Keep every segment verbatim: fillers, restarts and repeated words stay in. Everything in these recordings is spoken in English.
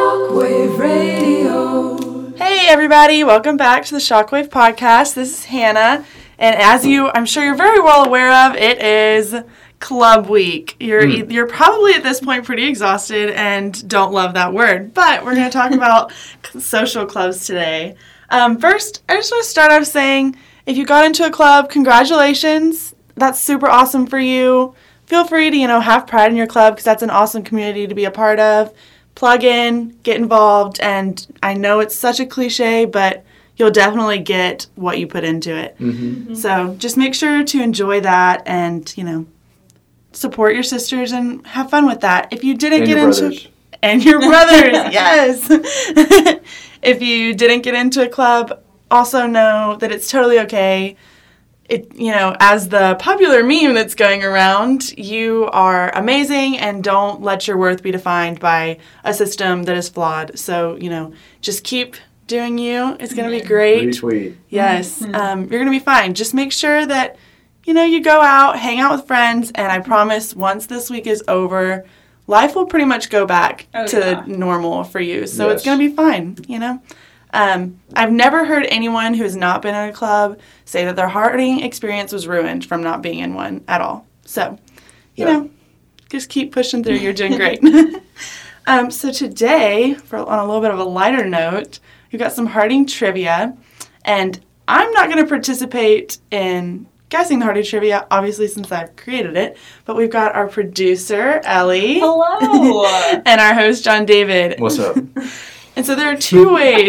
Shockwave Radio. Hey everybody, welcome back to the Shockwave Podcast. This is Hannah, and as you, I'm sure you're very well aware of, it is Club Week. You're mm. you're probably at this point pretty exhausted and don't love that word, but we're going to talk about social clubs today. Um, first, I just want to start off saying, if you got into a club, congratulations. That's super awesome for you. Feel free to, you know, have pride in your club because that's an awesome community to be a part of. Plug in, get involved, and I know it's such a cliche, but you'll definitely get what you put into it. Mm-hmm. Mm-hmm. So just make sure to enjoy that and, you know, support your sisters and have fun with that. If you didn't and get your into brothers. And your brothers, yes. If you didn't get into a club, also know that it's totally okay. It, you know, as the popular meme that's going around, you are amazing and don't let your worth be defined by a system that is flawed. So, you know, just keep doing you. It's going to be great. Retweet. Yes. Um, you're going to be fine. Just make sure that, you know, you go out, hang out with friends, and I promise once this week is over, life will pretty much go back oh, to yeah. normal for you. So yes. It's going to be fine, you know. Um, I've never heard anyone who has not been in a club say that their harding experience was ruined from not being in one at all. So, you yeah. know, just keep pushing through. You're doing great. um, so today, for on a little bit of a lighter note, we've got some Harding trivia. And I'm not going to participate in guessing the Harding trivia, obviously, since I've created it. But we've got our producer, Ellie. Hello. And our host, John David. What's up? And so there are two ways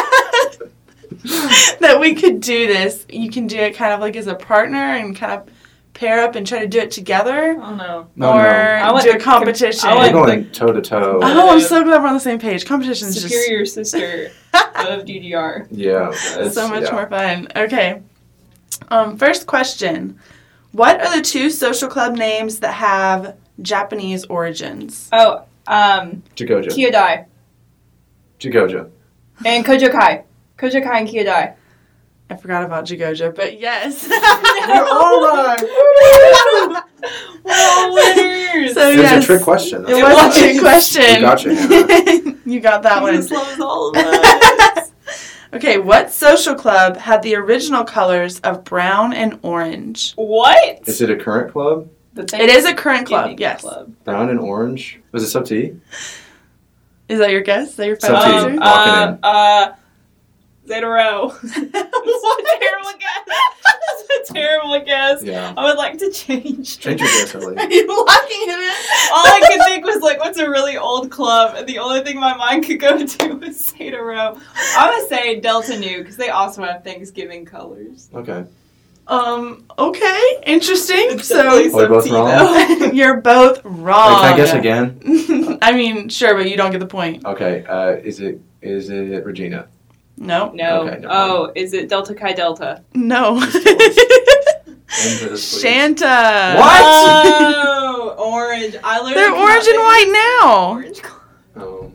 that we could do this. You can do it kind of like as a partner and kind of pair up and try to do it together. Oh, no. no or no. do a competition. I We're going toe-to-toe. Oh, I'm so glad we're on the same page. Competition is just... Superior sister of D D R. Yeah. So much yeah. more fun. Okay. Um, first question. What are the two social club names that have Japanese origins? Oh, um... Jigoja. Kyodai. Jigoja. And Kojokai. Kojokai and Kyodai. I forgot about Jigoja, but yes. We're all right. We're all winners. So, it yes, was a trick question. It was a trick question. You got you, Hannah. You got that one. Jesus loves all of us. Okay, what social club had the original colors of brown and orange? What? Is it a current club? It is a current club, yes. Club. Brown and orange. Was it Sub T? Is that your guess? Is that your final Sub T. answer? Um, uh, uh, Zeta Rho. That's a terrible guess. That's a terrible guess. Yeah. I would like to change. Change your guess, Ellie. Are you locking him in? All I could think was, like, what's a really old club? And the only thing my mind could go to was Zeta Rho. I would say Delta Nu, because they also have Thanksgiving colors. Okay. Um, okay. Interesting. It's so, definitely Are we both Sub T, wrong? though. You're both wrong. Wait, can I guess again? I mean, sure, but you don't get the point. Okay. Uh, is it is it Regina? No. No. Okay, no oh, is it Delta Chi Delta? No. Please. Shanta. What? Oh, orange. I literally They're orange and white now. Orange. Oh.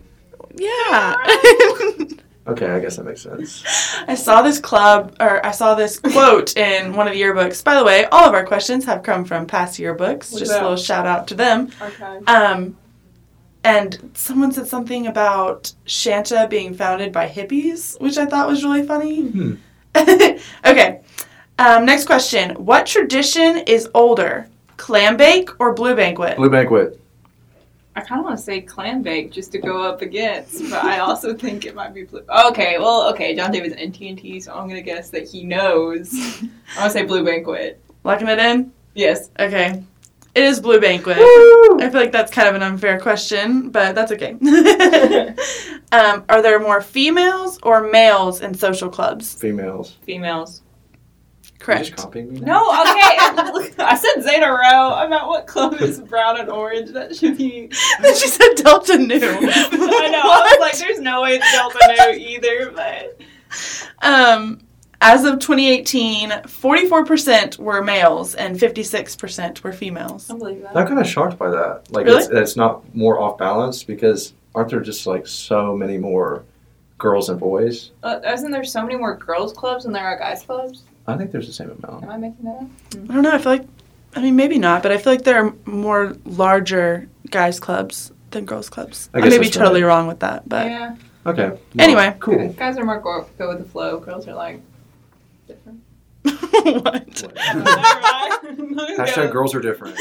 Yeah. Okay, I guess that makes sense. I saw this club, or I saw this quote in one of the yearbooks. By the way, all of our questions have come from past yearbooks. What's Just that? a little shout out to them. Okay. Um, and someone said something about Shanta being founded by hippies, which I thought was really funny. Hmm. Okay. Um, next question. What tradition is older, clam bake or blue banquet? Blue Banquet. I kind of want to say clam bake just to go up against, but I also think it might be blue. Okay, well, okay, John David's in T N T, so I'm going to guess that he knows. I want to say blue banquet. Locking it in? Yes. Okay. It is blue banquet. Woo! I feel like that's kind of an unfair question, but that's okay. um, are there more females or males in social clubs? Females. Females. Correct. Are you just copying me? No, okay. I said Zeta Rho. I'm at what club is brown and orange? That should be... Then she said Delta Nu. I know. I was like, there's no way it's Delta Nu either, but... Um, as of twenty eighteen, forty-four percent were males and fifty-six percent were females. I believe that. I'm kind of shocked by that. Like, Really? it's, it's not more off balance because aren't there just like so many more girls and boys? Uh, isn't there so many more girls' clubs than there are guys' clubs? I think there's the same amount. Am I making that up? I don't know. I feel like, I mean, maybe not, but I feel like there are more larger guys' clubs than girls' clubs. I I, guess may be that's totally right. wrong with that, but Yeah. Okay. Well, Anyway. Cool. Guys are more go, go with the flow. Girls are like different. what? Hashtag girls are different.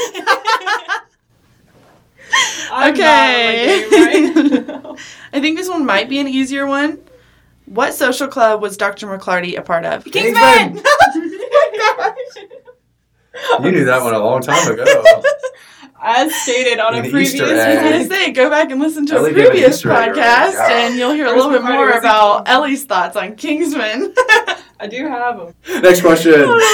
I'm Okay. not on my game right now. I think this one might be an easier one. What social club was Doctor McClarty a part of? Kingsman! You knew that one a long time ago. As stated on An a previous Easter I was egg. going one. to say, go back and listen to Ellie a gave an previous Easter egg, right? podcast, Yeah. and you'll hear a First little bit McClarty more was a about Kingsman. Ellie's thoughts on Kingsman. I do have them. Next question.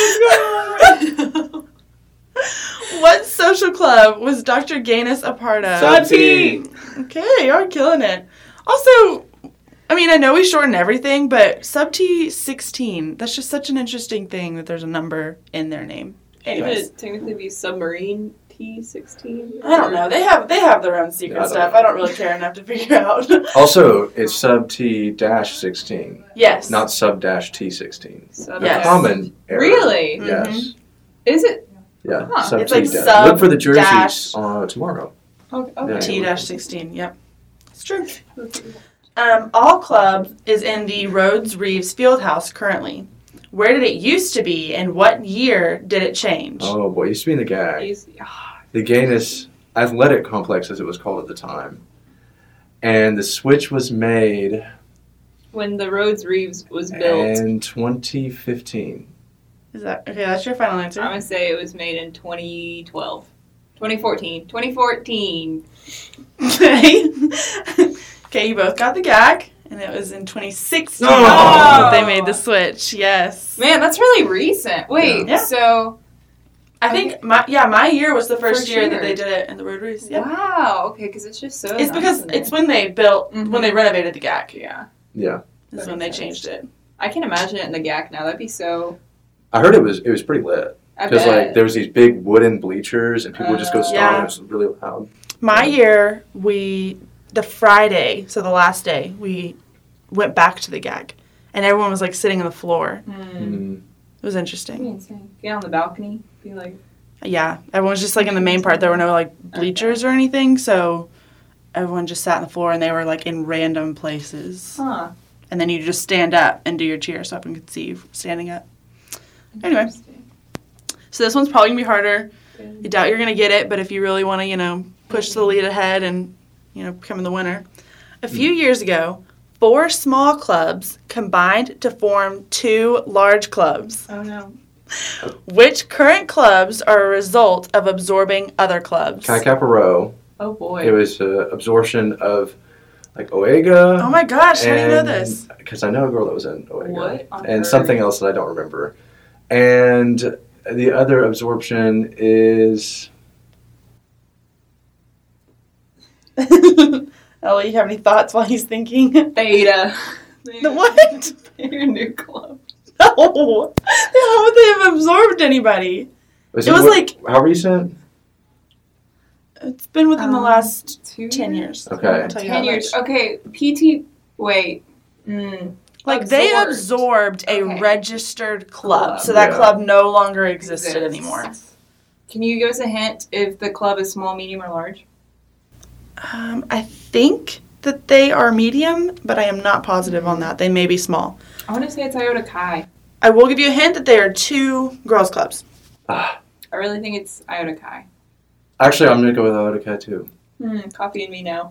What social club was Doctor Gaines a part of? Sub T. Okay, you're killing it. Also, I mean, I know we shorten everything, but Sub T sixteen, that's just such an interesting thing that there's a number in their name. Anyways. Anyways, Should it technically be submarine T sixteen? I don't know. They have they have their own secret I don't stuff. know. I don't really care enough to figure out. Also, it's sub T dash sixteen, Yes. not sub dash T sixteen. Sub- Yes. Common error. Really? Mhm. Yes. Is it? Yeah. Huh. Sub It's T like dash. sub Look for the jerseys dash- uh, tomorrow. Okay. Yeah. okay. T sixteen. Yep. It's true. Um, All Club is in the Rhodes Reeves Fieldhouse currently. Where did it used to be, and what year did it change? Oh boy, it used to be in the gag. He's- ah, The Gaines Athletic Complex, as it was called at the time. And the switch was made When the Rhodes Reeves was built, in twenty fifteen. Is that okay? That's your final answer. I'm going to say it was made in twenty twelve. twenty fourteen. twenty fourteen. Okay. Okay, you both got the gag, and it was in twenty sixteen Oh! that they made the switch. Yes. Man, that's really recent. Wait, Yeah. so. I think my yeah my year was the first, First year, year. that they did it in the Road Reeves. Yeah. Wow, okay, because it's just so. It's because nice in it's there. when they built Mhm. when they renovated the G A C. Yeah. Yeah. Is That when they makes sense. changed it. I can imagine it in the G A C now. That'd be so. I heard it was it was pretty lit. I Because bet. like there was these big wooden bleachers and people would just go Uh, stomp Yeah. and it was really loud. My year, we the Friday, so the last day, we went back to the G A C, and everyone was like sitting on the floor. Mm. Mm. It was interesting. That'd be insane. Get on the balcony. Be like. Yeah, everyone was just like in the main part. There were no like bleachers or anything, so everyone just sat on the floor and they were like in random places. Huh. And then you just stand up and do your cheer so everyone could see you standing up. Anyway. Interesting. So this one's probably gonna be harder. I Good. doubt you're gonna get it, but if you really want to, you know, push the lead ahead and you know become the winner. A few years ago, four small clubs combined to form two large clubs. Oh no. Which current clubs are a result of absorbing other clubs? Kai Kappa Rho, Oh boy. it was uh, absorption of like Oega. Oh my gosh, how do you know this? Because I know a girl that was in Oega. What on And earth? something else that I don't remember. And the other absorption is Ellie, you have any thoughts while he's thinking? Theta. The what? Your new club. No. How would they have absorbed anybody? was It was what- like- how recent? It's been within the Um, last Two ten years. Okay. I'll tell you Ten how years. much. Okay. P T. Wait. Mm. Like they Absorbed. absorbed a Okay. registered club, Club. so that Yeah. club no longer existed Exists. anymore. Can you give us a hint if the club is small, medium, or large? Um, I think that they are medium, but I am not positive on that. They may be small. I want to say it's Iota Chi. I will give you a hint that they are two girls' clubs. Ah, I really think it's Iota Chi. actually, I'm going to go with Oega too. Hmm, copying me now.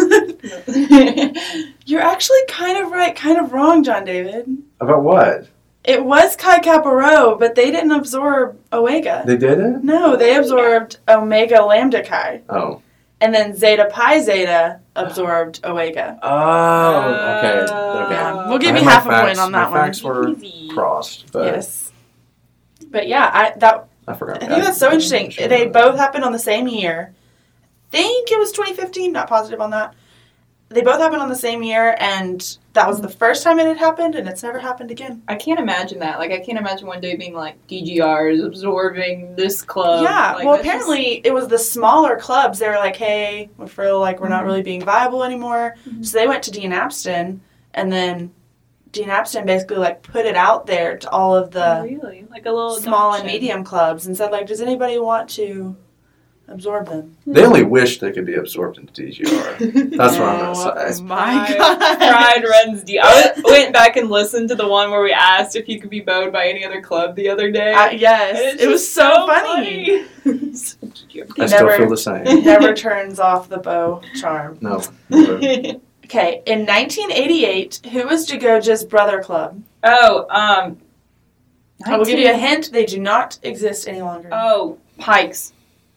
You're actually kind of right, kind of wrong, John David. About what? It was Chi Kappa Rho, but they didn't absorb Omega. They did it? No, they absorbed Omega Lambda Chi. Oh. And then Zeta Pi Zeta absorbed Omega. Oh, okay. okay. Yeah, we'll give I you had my half a facts- point on that my one. facts were Easy. crossed, but Yes. But yeah, I that I forgot. I think that's so interesting. They both happened on the same year. I think it was twenty fifteen, not positive on that. They both happened on the same year, and that was the first time it had happened, and it's never happened again. I can't imagine that. Like, I can't imagine one day being like, D G R is absorbing this club. yeah, Like, well, that's apparently it was the smaller clubs. They were like, hey, we feel like we're not Mhm. really being viable anymore. Mhm. So they went to Dean Abston, and then Dean Abston basically like put it out there to all of just- the really? Like a little small and adoption. medium clubs and said like, does anybody want to Absorb them. They only wish they could be absorbed into D G R. That's what I'm Oh, going to say. my Pride- God. Pride runs deep. I went- went back and listened to the one where we asked if you could be bowed by any other club the other day. Uh, And yes, it's it was just so funny. funny. So cute. I still Never- feel the same. It never turns off the bow charm. No. never. Okay, in nineteen eighty-eight, who was Jagoja's brother club? oh, um. I will give you a hint. They do not exist any longer. Oh, Pikes.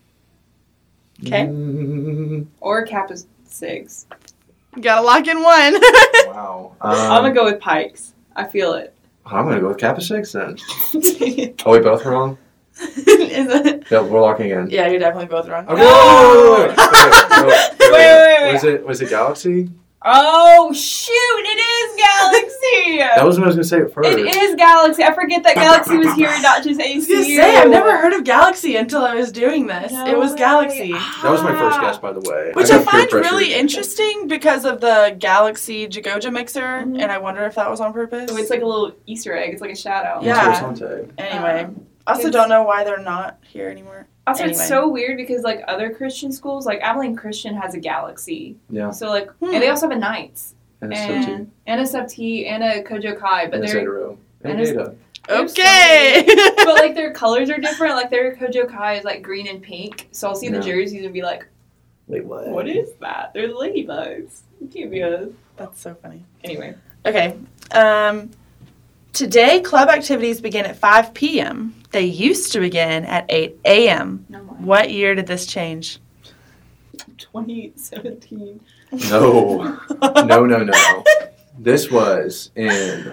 Okay. Mm, Or Kappa Sigs. Gotta lock in one. wow. Um, I'm gonna go with Pikes. I feel it. I'm going to go with Kappa six then. Are we both wrong? Is it? Yeah, we're locking in. Yeah, you're definitely both wrong. Okay. No! Wait, wait, wait, wait, wait, wait, Wait, wait, wait. Was it, was it Galaxy? Oh, shoot! It is Galaxy! That was when I was going to say it first. It is Galaxy. I forget that Galaxy was here and not just A I was C U. gonna say, I've never heard of Galaxy until I was doing this. No it was way. Galaxy. That was my first guess, by the way. Which I, got peer find pressured. really interesting because of the Galaxy Jagoja mixer, Mhm. and I wonder if that was on purpose. So it's like a little Easter egg. It's like a shadow. Yeah. Interessante. Anyway, Um, I also it's- don't know why they're not here anymore. Also, Anyway. it's so weird because like other Christian schools, like Abilene Christian has a Galaxy. Yeah. So like, Hmm. and they also have a Knights And it's so and and a Sub T and a Kojo Kai, but And it's they're Hetero. And and it's- Data. There's so Okay. but like their colors are different. Like their Kojo Kai is like green and pink. So I'll see Yeah. the jerseys and be like, Wait, what? what is that? They're ladybugs. It can't be us. That's so funny. Anyway. Okay. Um, today, club activities begin at five p.m. They used to begin at eight a.m. No more. What year did this change? twenty seventeen. No. No, no, no. This was in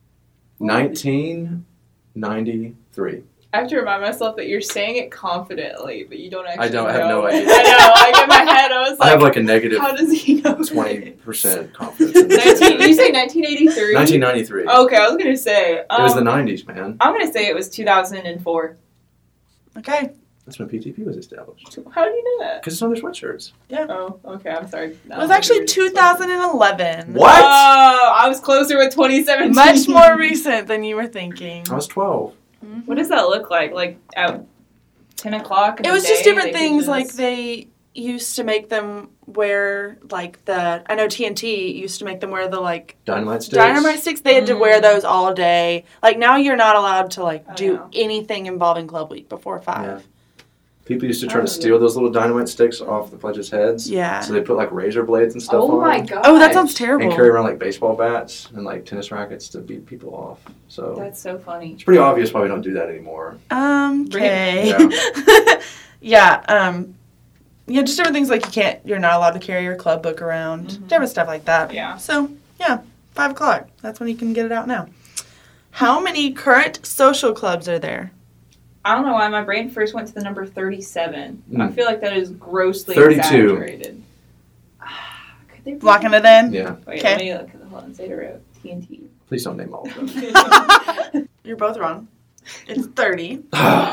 nineteen ninety-three. I have to remind myself that you're saying it confidently, but you don't actually I don't- I know. have no idea. I know. Like in my head, I was I like, have like a negative how does he know? twenty percent confidence in this. nineteen, you say nineteen eighty-three? nineteen ninety-three. Okay, I was gonna say. Um, It was the nineties, man. I'm gonna say it was two thousand four. Okay. That's when P T P was established. How do you know that? Because it's on their sweatshirts. Oh, okay. I'm sorry. It was actually two thousand eleven. What? Oh, I was closer with twenty seventeen. Much more recent than you were thinking. I was twelve. What does that look like? Like at ten o'clock? in It the was just day, different they things. did Like this? they used to make them wear like the. I know T N T used to make them wear the like Dynamite sticks. dynamite sticks. They had to wear Mm. those all day. Like now you're not allowed to like Oh, do no. anything involving Club Week before five. People used to try Oh, to steal those little dynamite sticks off the pledges' heads. Yeah. So they put like razor blades and stuff Oh on my them. god. Oh, that sounds terrible. And carry around like baseball bats and like tennis rackets to beat people off. So That's so funny. it's pretty obvious why we don't do that anymore. Um. Okay. Yeah. yeah. Um. Yeah. Just different things like you can't. You're not allowed to carry your club book around. Mhm. Different stuff like that. Yeah. So yeah, five o'clock. That's when you can get it out now. How many current social clubs are there? I don't know why my brain first went to the number thirty-seven. I Mm. feel like that is grossly thirty-two. exaggerated. Could they be- Locking it in. Yeah. Wait, Okay. let me look. Hold on. Zeta Row. T N T. Please don't name all of them. You're both wrong. It's thirty.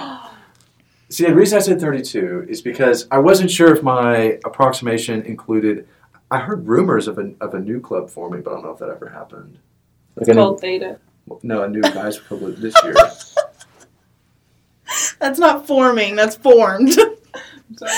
See, the reason I said thirty-two is because I wasn't sure if my approximation included. I heard rumors of a of a new club forming, but I don't know if that ever happened. Like It's a new, called Theta. no, a new guys club this year. That's not forming. That's formed. Sorry.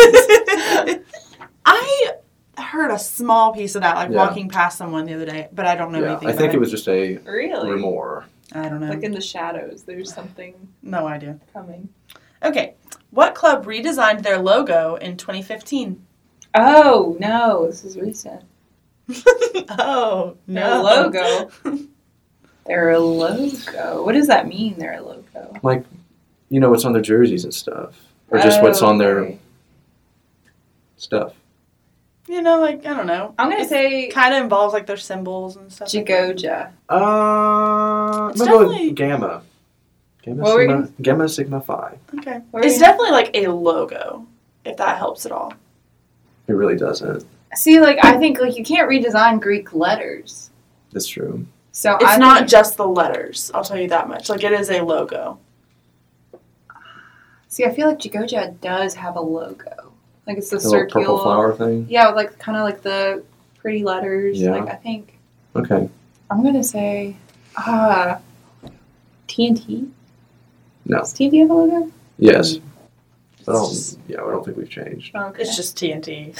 I heard a small piece of that, like Yeah. walking past someone the other day, but I don't know Yeah, anything. I about think it was just a Really? rumor. I don't know. Like in the shadows, there's something No idea. coming. Okay. What club redesigned their logo in twenty fifteen? Oh no, this is recent. oh, Their no. logo. Their logo. What does that mean? Their logo. You know what's on their jerseys and stuff, or just what's Oh, on their okay. stuff. You know, like, I don't know. I'm gonna It say kind of involves, like, their symbols and stuff. like that. Jagoja. Uh, I'm It's gonna go definitely- with Gamma. Gamma What were Sigma, you Gamma Sigma Phi. Okay. What were It's you- definitely, like, a logo, if that helps at all. It really doesn't. See, like I think like you can't redesign Greek letters. That's true. So It's I not think- just the letters, I'll tell you that much. Like, it is a logo. See, I feel like Jagoja does have a logo. Like it's the, The little circular. purple flower thing. Yeah, with like kind of like the pretty letters. Yeah. Like I think Okay. I'm gonna say ah T N T. No. Does T N T have a logo? Yes. But I don't, yeah, I don't think we've changed. Okay. It's just T N T.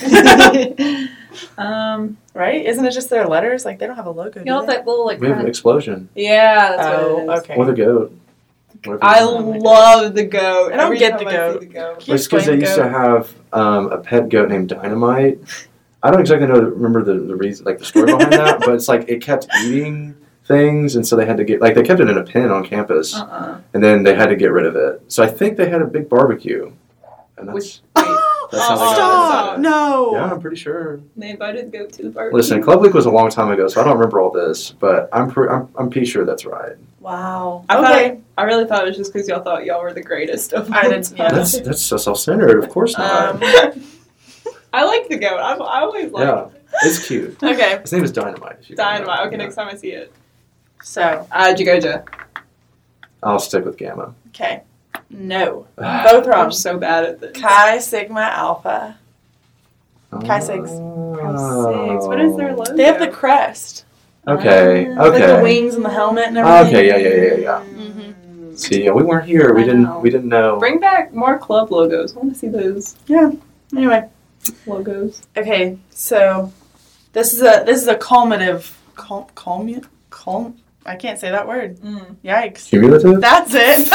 um, Right? Isn't it just their letters? Like, they don't have a logo, you do know they? that little like. We have Kind an of, explosion. yeah, that's Oh, what it is. okay. Or the goat. Whatever I it is. Oh my love the goat. I don't Every get time the I goat. see the goat. Can you It's because they explain used goat? to have um, a pet goat named Dynamite. I don't exactly know remember the, the reason, like the story behind that, but it's like it kept eating things, and so they had to get like they kept it in a pen on campus, Uh-uh. and then they had to get rid of it. So I think they had a big barbecue, and that's Which wait, that's how they got Stop! rid of it. No! Yeah, I'm pretty sure. they invited the goat to the barbecue. Listen, Club Week was a long time ago, so I don't remember all this, but I'm pre- I'm, I'm pretty sure that's right. Wow. I Okay. thought I really thought it was just because y'all thought y'all were the greatest of all I did, time. yeah. That's that's so self-centered. Of course not. Um, I like the goat. I've, I always liked yeah, it's cute. okay. His name is Dynamite. if you don't know. Dynamite. Okay, Yeah. next time I see it. So, Uh, Jagoja. I'll stick with Gamma. okay. No. Both I'm wrong. so bad at this. Chi Sigma Alpha. Chi Sigs. Six. What is their logo? They have the crest. Okay, Ah, Like the okay. wings and the helmet and everything. Okay, yeah, yeah, yeah, yeah. Mm-hmm. See, yeah, we weren't here. We I didn't. know. We didn't know. Bring back more club logos. I want to see those Anyway. logos. Okay, so this is a this is a culminative cul culmu cul I can't say that word. Mm. Yikes. Cumulative. That's it.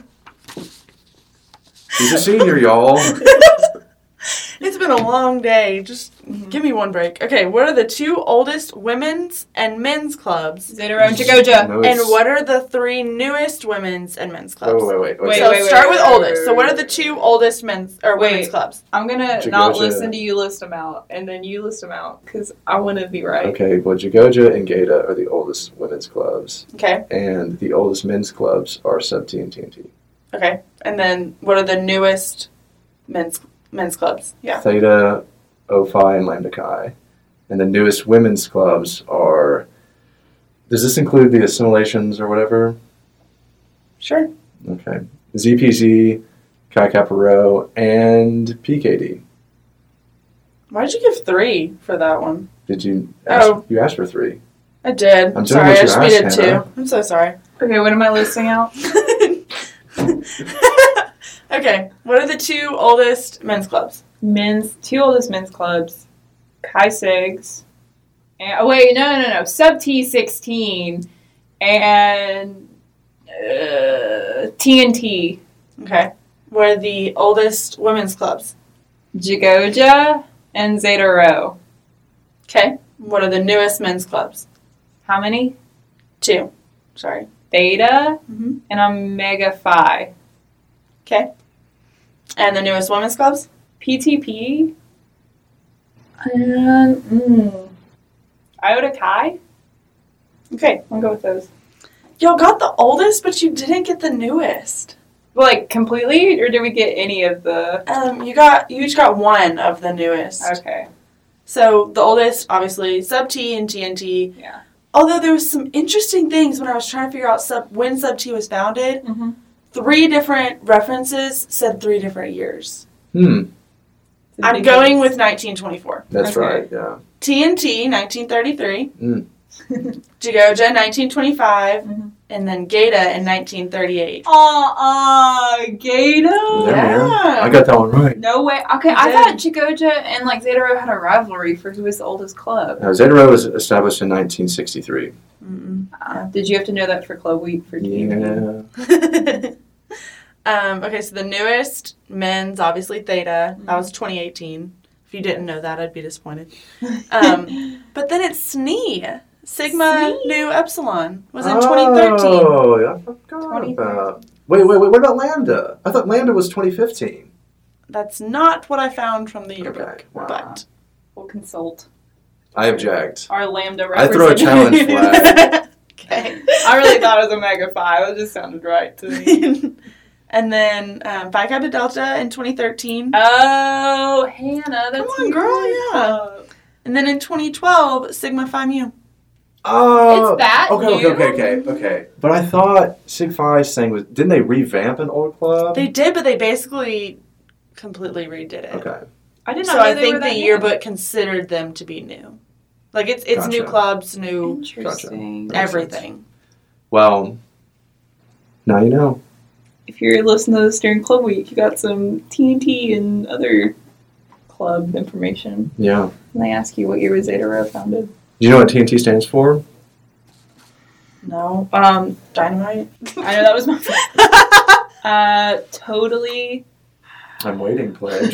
He's a senior, y'all. It's been a long day. Just give me one break. Okay, what are the two oldest women's and men's clubs? Zeta and Jagoja. No, And it's- what are the three newest women's and men's clubs? Oh, wait, wait, wait. Wait, so wait, start wait, with wait, oldest. wait, So what wait, are the wait. two oldest men's or Wait. women's clubs? I'm gonna Jagoja. not listen to you list them out, and then you list them out because I want to be right. Okay, well, Jagoja and Gata are the oldest women's clubs, Okay. and the oldest men's clubs are Sub T and T N T. Okay. And then what are the newest men's men's clubs? Yeah. Theta, Ophi, and Lambda Chi. And the newest women's clubs are. Does this include the assimilations or whatever? Sure. Okay. Z P Z, Chi Kappa Rho, and P K D. Why did you give three for that one? Did you ask? Oh. You asked for three. I did. I'm doing sorry, what I you just needed asked, two. Hannah. I'm so sorry. Okay, what am I listing out? Okay. What are the two oldest men's clubs? Men's two oldest men's clubs, Chi Sigs, and oh wait, no, no, no, Sub T sixteen, and uh, T N T, Okay. What are the oldest women's clubs? Jagoja, and Zeta Rho. Okay. What are the newest men's clubs? How many? Two. Sorry. Theta Mm-hmm. and Omega Phi. Okay. And the newest women's clubs? P T P. And mm, Iota Chi. Okay. I'll go with those. Y'all got the oldest, but you didn't get the newest. Like completely, or did we get any of the? Um, you got you each got one of the newest. Okay. So the oldest, obviously, Sub T and T N T. Yeah. Although there was some interesting things when I was trying to figure out sub when Sub T was founded. Mm-hmm. Three different references said three different years. Hmm. I'm going with nineteen twenty-four. That's Okay. right. Yeah. T N T, nineteen thirty-three. Mm. Jagoja, nineteen twenty-five. Mhm. And then Gata in nineteen thirty-eight. Uh-uh, Gato? Yeah, man. Yeah. I got that one right. No way. Okay, You I did. thought Jagoja and like Zeta Rho had a rivalry for who was the oldest club. Uh, Zeta Rho was established in nineteen sixty-three. Mm-mm. Uh, did you have to know that for Club Week for T V? Yeah. um, okay, so the newest men's, obviously Theta. Mm-hmm. That was twenty eighteen. If you didn't know that, I'd be disappointed. Um, but then it's S N E. Sigma S N E? Nu Epsilon was in twenty thirteen. Oh, I forgot twenty about. Wait, wait, wait. What about Lambda? I thought Lambda was twenty fifteen. That's not what I found from the yearbook. Okay, wow. But We'll consult I object. our Lambda I throw a representative. challenge flag. okay. I really thought it was Omega Phi. That just sounded right to me. And then um, Phi Kappa Delta in twenty thirteen. Oh, Hannah, that's Come on, your girl, yeah. club. And then in twenty twelve, Sigma Phi Mu. Oh, It's that okay, okay, you? okay, okay, okay. But I thought Sig Phi's thing was. Didn't they revamp an old club? They did, but they basically completely redid it. Okay. I did not So know I they think were the that new. yearbook considered them to be new. Like it's it's new Gotcha. clubs, new Interesting. Gotcha. everything. Well, now you know. if you're listening to this during Club Week, you got some T N T and other club information. Yeah. And they ask you what year was Zeta Rho founded. Do you know what T N T stands for? No. Um, Dynamite? I know that was my uh, totally, I'm waiting, pledge.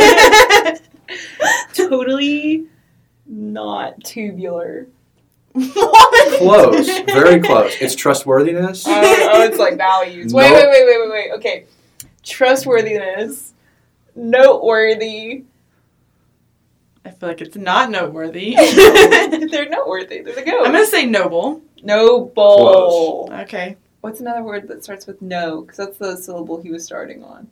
totally not tubular. What? Close. Very close. It's trustworthiness. Oh, oh, it's like values. Wait, Nope. wait, wait, wait, wait, wait. Okay. Trustworthiness. Noteworthy. I feel like it's not noteworthy. They're noteworthy. They're the goat. I'm going to say noble. Noble. Okay. What's another word that starts with no? Because that's the syllable he was starting on.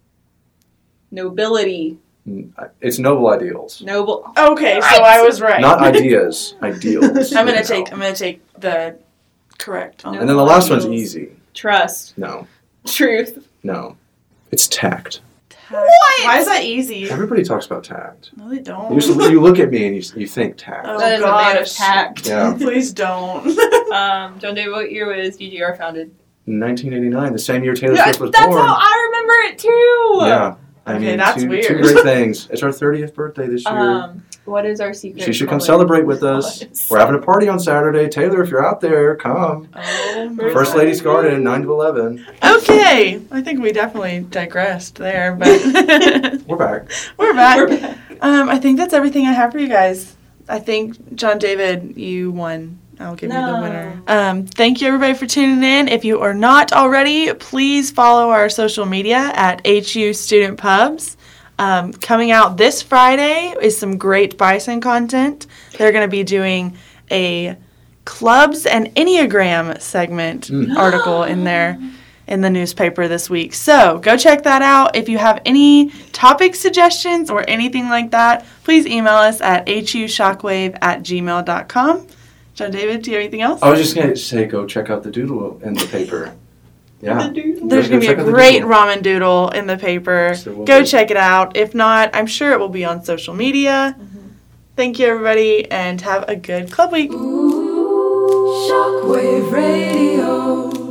Nobility. It's noble ideals. Noble. Okay, so I was right. Not ideas. Ideals. I'm gonna No. take. I'm gonna take the correct. On No. And then the last one's Ideals. easy. Trust. No. Truth. No. It's tact. Tact. Why is that easy? Everybody talks about tact. No, they don't. You, just, you look at me and you, you think tact. Oh, That is a man of gosh. tact. Yeah. Please don't. Um, John David, what year was G G R founded? nineteen eighty-nine, the same year Taylor Yeah, Swift was that's born. how I remember it too. Yeah. I Okay, mean, that's two, weird. two great things. It's our thirtieth birthday this year. Um, what is our secret? She should come color? celebrate with us. Yes. We're having a party on Saturday. Taylor, if you're out there, come. Oh, my First God. Ladies Garden, nine to eleven. Okay, I think we definitely digressed there, but We're back. we're back. We're back. Um, I think that's everything I have for you guys. I think John David, you won. I'll give you the No. winner. Um, thank you everybody for tuning in. If you are not already, please follow our social media at H U Student Pubs. Um, coming out this Friday is some great Bison content. They're going to be doing a clubs and Enneagram segment Mm. article in there in the newspaper this week. So go check that out. If you have any topic suggestions or anything like that, please email us at hushockwave at gmail dot com. John David, do you have anything else? I was just going to say, go check out the doodle in the paper. Yeah. There's Go going to be check a out the great doodle. ramen doodle in the paper. So we'll Go be- check it out. If not, I'm sure it will be on social media. Thank you, everybody, and have a good club week. Shockwave Radio.